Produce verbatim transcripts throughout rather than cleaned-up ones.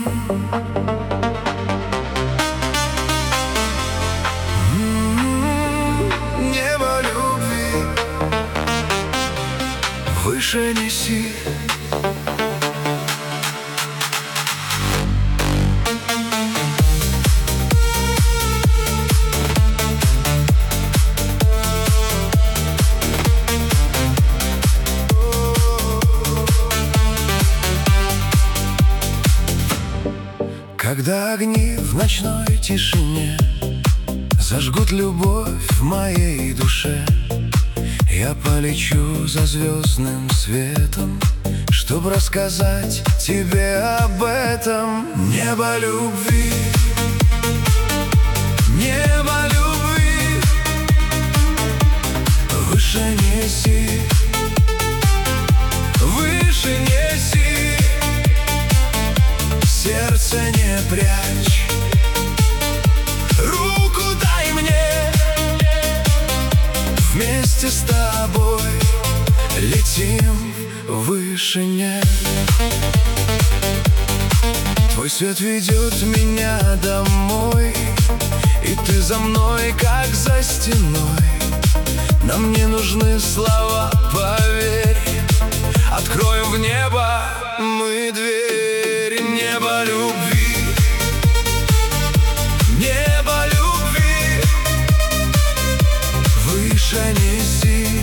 Небо любви выше неси. Когда огни в ночной тишине зажгут любовь в моей душе, я полечу за звездным светом, чтоб рассказать тебе об этом. Небо любви, небо любви выше неси, выше неси. Сердце не прячь, руку дай мне, вместе с тобой летим в вышине. Твой свет ведет меня домой, и ты за мной, как за стеной. Нам не нужны слова, поверь, откроем в небо мы дверь. Небо любви, небо любви выше неси,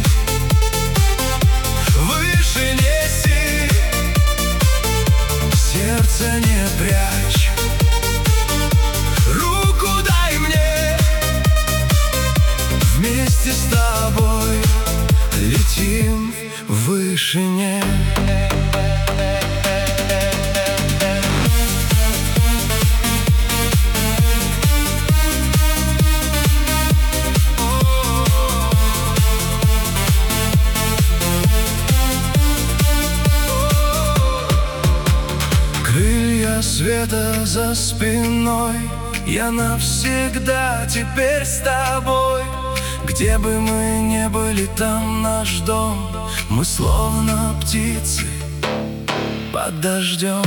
выше неси. Сердце не прячь, руку дай мне, вместе с тобой летим в вышине. Света за спиной, я навсегда теперь с тобой. Где бы мы ни были, там наш дом. Мы словно птицы под дождем.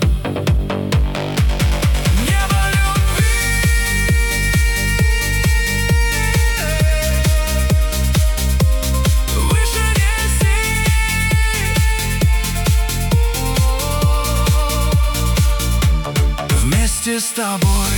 Небо любви выше неси, вместе с тобой